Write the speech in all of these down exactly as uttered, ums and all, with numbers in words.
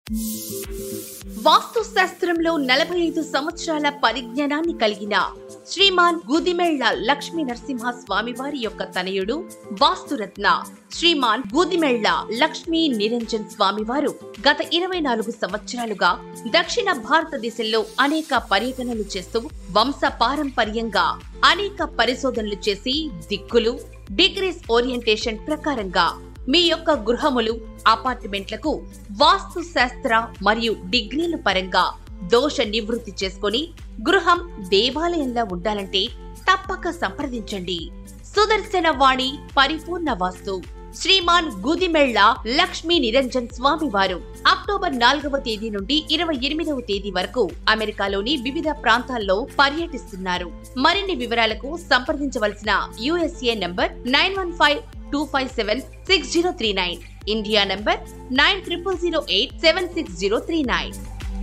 వాస్తు శాస్త్రంలో నలభై ఐదు సంవత్సరాల పరిజ్ఞానాన్ని కలిగిన శ్రీమాన్ గూదిమెళ్ల లక్ష్మీ నరసింహ స్వామివారి యొక్క తనయుడు వాస్తురత్న శ్రీమాన్ గూదిమెళ్ల లక్ష్మీ నిరంజన్ స్వామివారు గత ఇరవై నాలుగు సంవత్సరాలుగా దక్షిణ భారతదేశంలో అనేక పర్యటనలు చేస్తూ వంశ పారంపర్యంగా అనేక పరిశోధనలు చేసి దిక్కులు డిగ్రీస్ ఓరియంటేషన్ ప్రకారంగా మీ యొక్క గృహములు అపార్ట్మెంట్లకు వాస్తు శాస్త్ర మరియు డిగ్రీల పరంగా దోష నివృత్తి చేసుకుని గృహం దేవాలయంలా ఉండాలంటే తప్పక సంప్రదించండి. సుదర్శన వాణి పరిపూర్ణ వాస్తు శ్రీమాన్ గూదిమెళ్ల లక్ష్మీ నిరంజన్ స్వామి వారు అక్టోబర్ నాలుగవ తేదీ నుండి ఇరవై ఎనిమిదవ తేదీ వరకు అమెరికాలోని వివిధ ప్రాంతాల్లో పర్యటిస్తున్నారు. మరిన్ని వివరాలకు సంప్రదించవలసిన USA number nine one five two five seven six zero three nine, India number nine triple zero eight seven six zero three nine.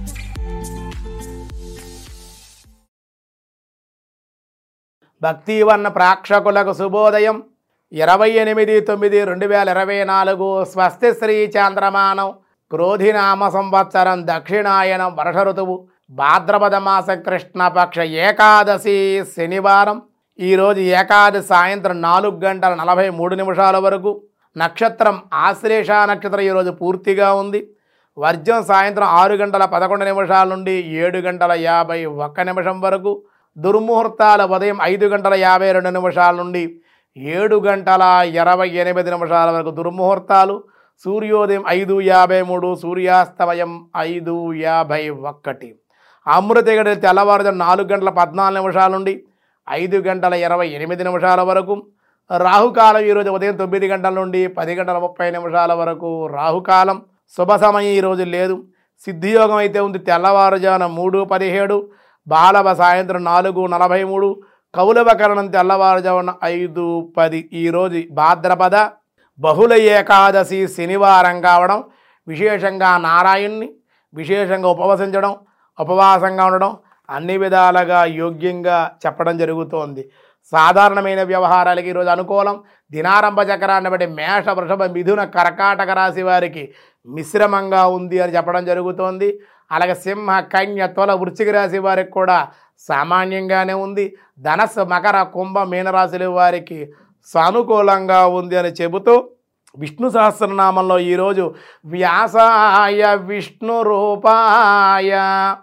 భక్తివన్న ప్రేక్షకులకు శుభోదయం. ఇరవై ఎనిమిది తొమ్మిది రెండు వేల ఇరవై నాలుగు స్వస్తి శ్రీ చాంద్రమానం క్రోధినామ సంవత్సరం దక్షిణాయనం వర్ష ఋతువు భాద్రపద మాస కృష్ణపక్ష ఏకాదశి శనివారం. ఈరోజు ఏకాదశి సాయంత్రం నాలుగు గంటల నలభై మూడు నిమిషాల వరకు. నక్షత్రం ఆశ్లేష నక్షత్రం ఈరోజు పూర్తిగా ఉంది. వర్జం సాయంత్రం ఆరు గంటల పదకొండు నిమిషాల నుండి ఏడు గంటల యాభై ఒక్క నిమిషం వరకు. దుర్ముహూర్తాలు ఉదయం ఐదు గంటల యాభై రెండు నిమిషాల నుండి ఏడు గంటల ఇరవై ఎనిమిది నిమిషాల వరకు దుర్ముహూర్తాలు. సూర్యోదయం ఐదు యాభై మూడు, సూర్యాస్తమయం ఐదు యాభై ఒకటి. అమృత గడియలు తెల్లవారుజాము నాలుగు గంటల పద్నాలుగు నిమిషాల నుండి ఐదు గంటల ఇరవై ఎనిమిది నిమిషాల వరకు. రాహుకాలం ఈరోజు ఉదయం తొమ్మిది గంటల నుండి పది గంటల ముప్పై నిమిషాల వరకు రాహుకాలం. శుభ సమయం ఈరోజు లేదు. సిద్ధియోగం అయితే ఉంది తెల్లవారుజామున మూడు పదిహేడు, బాలవ సాయంత్రం నాలుగు నలభై మూడు, కౌలవకరణం తెల్లవారుజామున ఐదు పది. ఈరోజు భాద్రపద బహుళ ఏకాదశి శనివారం కావడం, విశేషంగా నారాయణ్ణి విశేషంగా ఉపవసించడం, ఉపవాసంగా ఉండడం అన్ని విధాలుగా యోగ్యంగా చెప్పడం జరుగుతోంది. సాధారణమైన వ్యవహారాలకి ఈరోజు అనుకూలం. దినారంభ చక్రాన్ని బట్టి మేష వృషభ మిథున కర్కాటక రాశి వారికి మిశ్రమంగా ఉంది అని చెప్పడం జరుగుతోంది. అలాగే సింహ కన్య తుల వృశ్చిక రాశి వారికి కూడా సామాన్యంగానే ఉంది. ధనస్సు మకర కుంభ మీనరాశుల వారికి సానుకూలంగా ఉంది అని చెబుతూ విష్ణు సహస్రనామంలో ఈరోజు వ్యాసాయ విష్ణు రూపాయ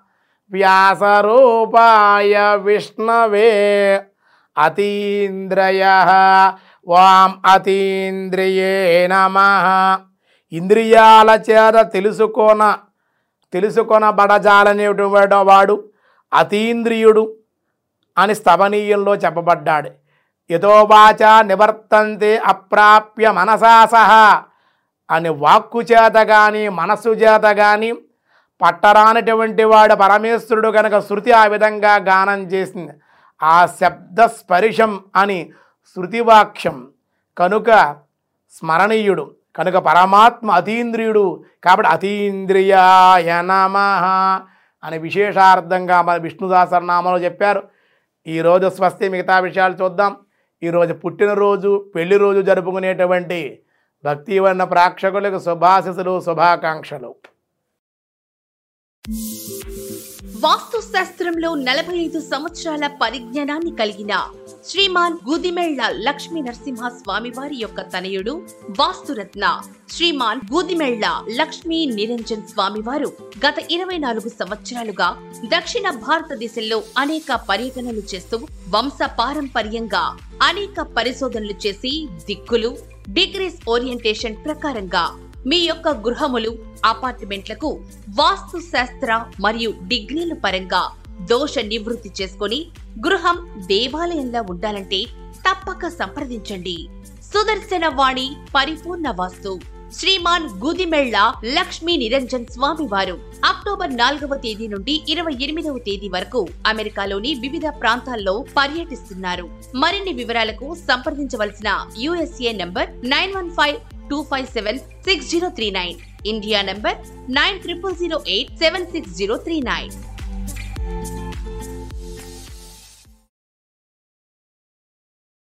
వ్యాసరూపాయ విష్ణవే అతీంద్రయ వాం అతీంద్రియే నమః. ఇంద్రియాల చేత తెలుసుకొన తెలుసుకొనబడజాలనేటువంటి వాడు అతీంద్రియుడు అని స్తవనీయంలో చెప్పబడ్డాడు. యతోవాచ నివర్తంతే అప్రాప్య మనసా సహా అని వాక్కు చేత కానీ మనస్సు చేత కానీ పట్టరానటువంటి వాడు పరమేశ్వరుడు కనుక శృతి ఆ విధంగా గానం చేసింది. ఆ శబ్ద స్పర్శం అని శృతివాక్యం కనుక స్మరణీయుడు, కనుక పరమాత్మ అతీంద్రియుడు కాబట్టి అతీంద్రియాయ నమః అని విశేషార్థంగా మన విష్ణు సహస్రనామంలో చెప్పారు. ఈరోజు స్వస్తి. మిగతా విషయాలు చూద్దాం. ఈరోజు పుట్టినరోజు పెళ్లి రోజు జరుపుకునేటువంటి భక్తివన్న ప్రేక్షకులకు శుభాశిస్సులు శుభాకాంక్షలు. వాస్తు శాస్త్రంలో నలభై ఐదు సంవత్సరాల పరిజ్ఞానాన్ని కలిగిన శ్రీమాన్ గూదిమెళ్ల లక్ష్మీ నరసింహ స్వామివారి యొక్క తనయుడు వాస్తురత్న శ్రీమాన్ గూదిమెళ్ల లక్ష్మీ నిరంజన్ స్వామివారు గత ఇరవై నాలుగు సంవత్సరాలుగా దక్షిణ భారతదేశంలో అనేక పర్యటనలు చేస్తూ వంశ పారంపర్యంగా అనేక పరిశోధనలు చేసి దిక్కులు డిగ్రీస్ ఓరియంటేషన్ ప్రకారంగా మీ యొక్క గృహములు అపార్ట్మెంట్లకు వాస్తు శాస్త్ర మరియు డిగ్రీల పరంగా దోష నివృత్తి చేసుకుని గృహం దేవాలయంలా ఉండాలంటే తప్పక సంప్రదించండి. సుదర్శన వాణి పరిపూర్ణ వాస్తు శ్రీమాన్ గూదిమెళ్ల లక్ష్మీ నిరంజన్ స్వామి వారు అక్టోబర్ నాలుగవ తేదీ నుండి ఇరవై ఎనిమిదవ తేదీ వరకు అమెరికాలోని వివిధ ప్రాంతాల్లో పర్యటిస్తున్నారు. మరిన్ని వివరాలకు సంప్రదించవలసిన USA number nine one five two five seven six zero three nine, India number nine triple zero eight seven six zero three nine.